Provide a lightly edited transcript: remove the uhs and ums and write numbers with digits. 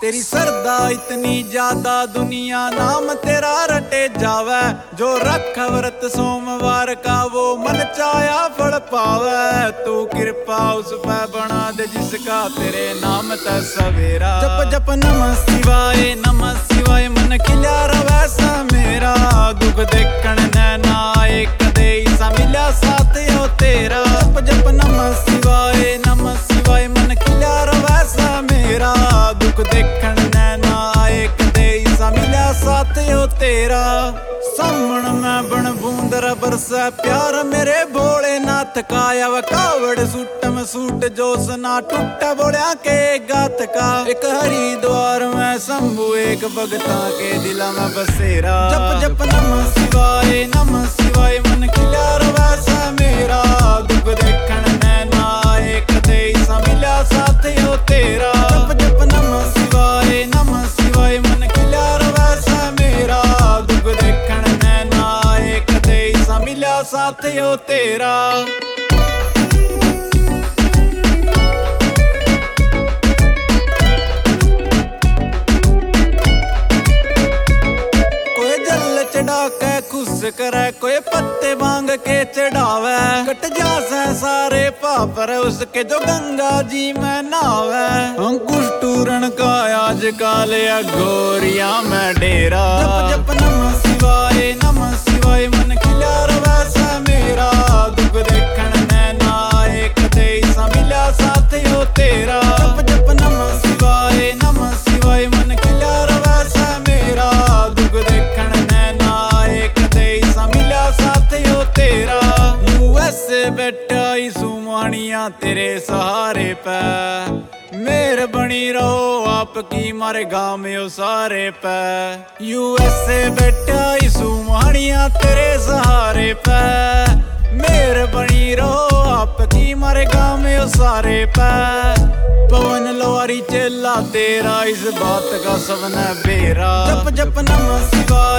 तेरी सरदा इतनी ज्यादा दुनिया नाम तेरा रटे जावे। जो रख व्रत सोमवार का वो मन चाया फल पावे। तू कृपा उस पे बना दे जिसका तेरे नाम ते सवेरा। जप जप नमः शिवाय मन खिल्या रवै सा मेरा। दुख देखण नैना एक कदे सा मिल्या साथ यो तेरा। जप जप नमः शिवाय मन खिल्या रवै सा मेरा। दुख देखण नैना एक कदे सा मिल्या साथ यो तेरा। सामण में बन बूंदर बरसा प्यार मेरे भोलेनाथ का। आव कावड़ सूट में सूट जोश ना टूटा बोलिया के गात का। एक हरिद्वार में शंभु एक भगता के दिला में बसेरा। जप जप नमः शिवाय मन खिल्या रवै सा मेरा। दुख देखण नैना एक कदे सा मिल्या साथ यो तेरा। जप जप नमः शिवाय मन खिल्या रवै सा मेरा। दुख देखण नैना एक कदे सा मिल्या साथ यो तेरा। चढ़ा के खुश करे कोई पत्ते मांग के चढ़ावे। कट जासे सारे पापर उसके जो गंगा जी में नावे। अंकुश टूरन का आज काल गोरिया में डेरा। जप जप नमः शिवाय मन खिल्या रवै सा मेरा। दुख देखण नैना एक कदे सा मिल्या साथ यो तेरा। जप जप नमः शिवाय मन खिल्या रवै सा मेरा। दुख देखण तेरा। यूएसए बैठा सुमानिया तेरे सहारे पे। मेर बनी रहो आपकी मारे गाँव में ओ सारे पे। यूएसए बैठा सुमानिया तेरे सहारे पे। मेर बनी रहो आपकी मारे गाँव में ओ सारे पे। पवन लोहारी चेला तेरा इस बात का सबने बेरा। जप जप नमः शिवाय